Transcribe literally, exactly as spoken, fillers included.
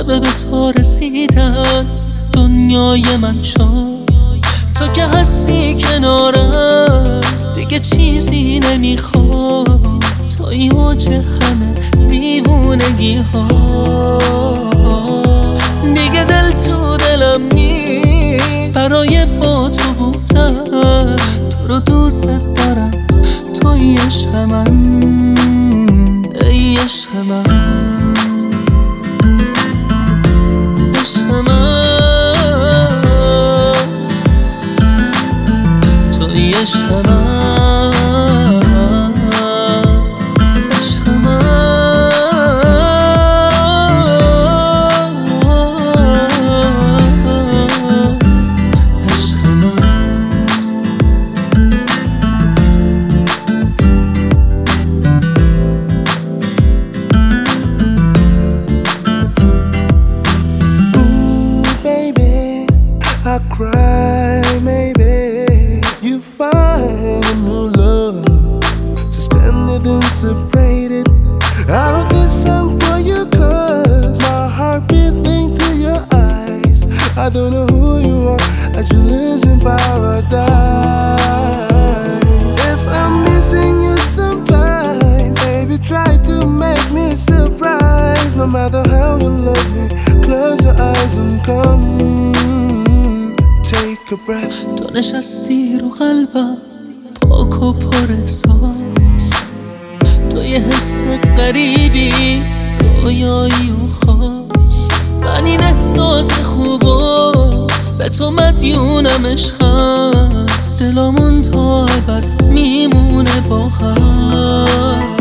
شب به تو رسیدن دنیای من شد. تو که هستی کنارم دیگه چیزی نمیخواد، توی اوج همه دیوونگی ها. دیگه دل تو دلم نیست برای با تو بودن، تو رو دوست دارم توی عشق من، ای عشق من، عشق من، توی عشق من. I cry, maybe you find a new love, suspended and separated. I wrote this song for you cause my heart beating to your eyes. I don't know who you are, I just live in paradise. If I'm missing you sometime, baby try to make me surprised. No matter how you love me, close your eyes and come. تو نشستی رو قلبم پاک و پر احساس، تو یه حس غریبی رویایی و خاص. من این احساس خوبا به تو مدیونم، عشقم دلمون تا ابد میمونه با هم.